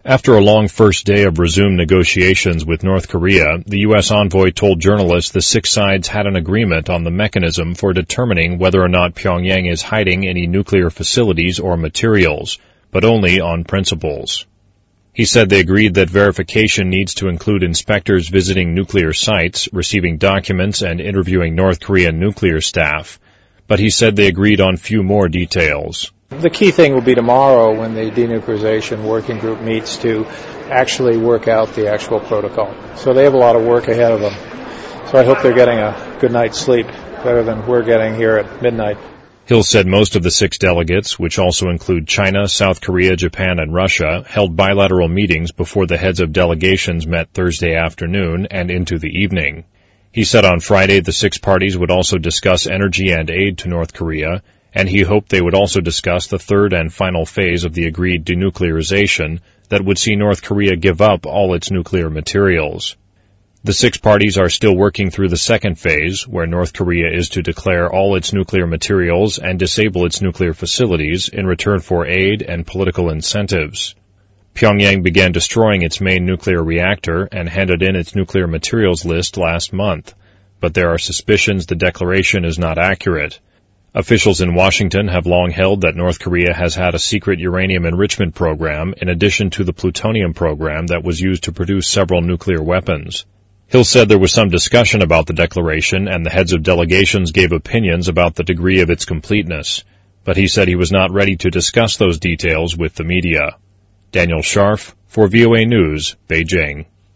After a long first day of resumed negotiations with North Korea, the U.S. envoy told journalists the six sides had an agreement on the mechanism for determining whether or not Pyongyang is hiding any nuclear facilities or materials, but only on principles. He said they agreed that verification needs to include inspectors visiting nuclear sites, receiving documents, and interviewing North Korean nuclear staff, but he said they agreed on few more details. The key thing will be tomorrow when the denuclearization working group meets to actually work out the actual protocol. So they have a lot of work ahead of them. So I hope they're getting a good night's sleep, better than we're getting here at midnight. Hill said most of the six delegates, which also include China, South Korea, Japan, and Russia, held bilateral meetings before the heads of delegations met Thursday afternoon and into the evening. He said on Friday the six parties would also discuss energy and aid to North Korea, and he hoped they would also discuss the third and final phase of the agreed denuclearization that would see North Korea give up all its nuclear materials. The six parties are still working through the second phase, where North Korea is to declare all its nuclear materials and disable its nuclear facilities in return for aid and political incentives. Pyongyang began destroying its main nuclear reactor and handed in its nuclear materials list last month, but there are suspicions the declaration is not accurate. Officials in Washington have long held that North Korea has had a secret uranium enrichment program in addition to the plutonium program that was used to produce several nuclear weapons. Hill said there was some discussion about the declaration and the heads of delegations gave opinions about the degree of its completeness, but he said he was not ready to discuss those details with the media. Daniel Scharf for VOA News, Beijing.